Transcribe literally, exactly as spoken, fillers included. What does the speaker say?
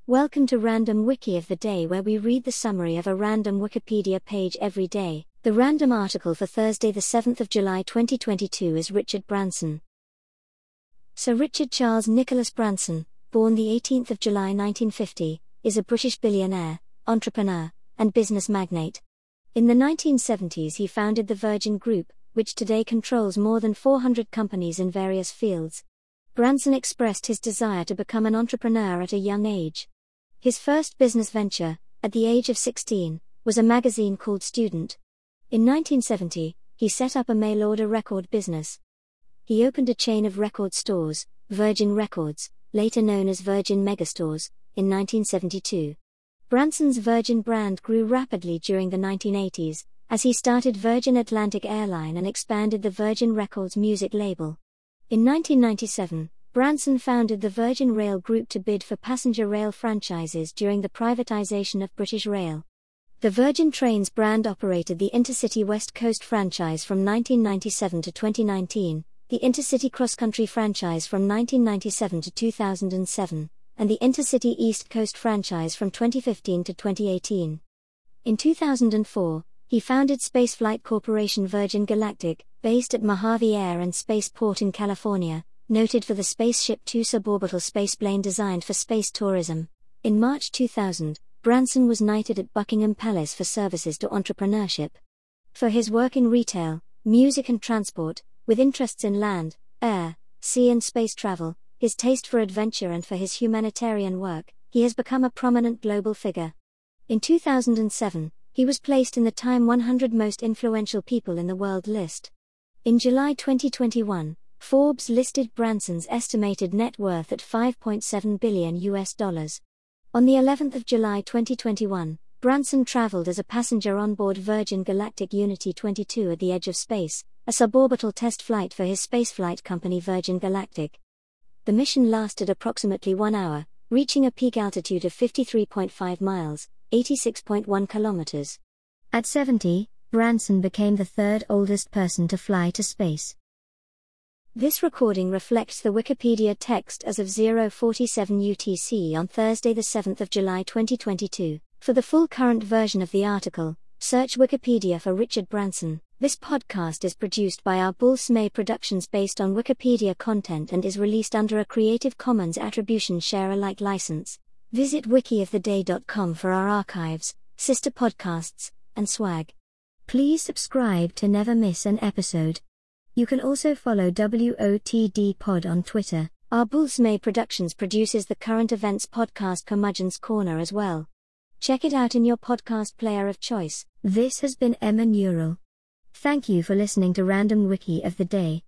Welcome to Random Wiki of the Day, where we read the summary of a random Wikipedia page every day. The random article for Thursday the seventh of July twenty twenty-two is Richard Branson. Sir Richard Charles Nicholas Branson, born the eighteenth of July nineteen fifty, is a British billionaire, entrepreneur, and business magnate. In the nineteen seventies he founded the Virgin Group, which today controls more than four hundred companies in various fields. Branson expressed his desire to become an entrepreneur at a young age. His first business venture, at the age of sixteen, was a magazine called Student. In nineteen seventy, he set up a mail-order record business. He opened a chain of record stores, Virgin Records, later known as Virgin Megastores, in nineteen seventy-two. Branson's Virgin brand grew rapidly during the nineteen eighties, as he started Virgin Atlantic Airline and expanded the Virgin Records music label. In nineteen ninety-seven, Branson founded the Virgin Rail Group to bid for passenger rail franchises during the privatization of British Rail. The Virgin Trains brand operated the Intercity West Coast franchise from nineteen ninety-seven to twenty nineteen, the Intercity Cross Country franchise from nineteen ninety-seven to two thousand seven, and the Intercity East Coast franchise from twenty fifteen to twenty eighteen. In two thousand four, he founded Spaceflight Corporation Virgin Galactic, based at Mojave Air and Spaceport in California, noted for the Spaceship Two suborbital spaceplane designed for space tourism. In March two thousand, Branson was knighted at Buckingham Palace for services to entrepreneurship. For his work in retail, music and transport, with interests in land, air, sea and space travel, his taste for adventure and for his humanitarian work, he has become a prominent global figure. In two thousand seven, he was placed in the Time one hundred Most Influential People in the World list. In July twenty twenty-one, Forbes listed Branson's estimated net worth at five point seven billion U S dollars. On the eleventh of July twenty twenty-one, Branson traveled as a passenger on board Virgin Galactic Unity twenty-two at the edge of space, a suborbital test flight for his spaceflight company Virgin Galactic. The mission lasted approximately one hour, reaching a peak altitude of fifty-three point five miles, eighty-six point one kilometers. At seventy, Branson became the third oldest person to fly to space. This recording reflects the Wikipedia text as of zero forty-seven U T C on Thursday the seventh of July twenty twenty-two. For the full current version of the article, search Wikipedia for Richard Branson. This podcast is produced by our Bulls May Productions based on Wikipedia content and is released under a Creative Commons Attribution Share Alike license. Visit wiki of the day dot com for our archives, sister podcasts, and swag. Please subscribe to never miss an episode. You can also follow W O T D Pod on Twitter. Our Bulls May Productions produces the current events podcast Curmudgeon's Corner as well. Check it out in your podcast player of choice. This has been Emma Neural. Thank you for listening to Random Wiki of the Day.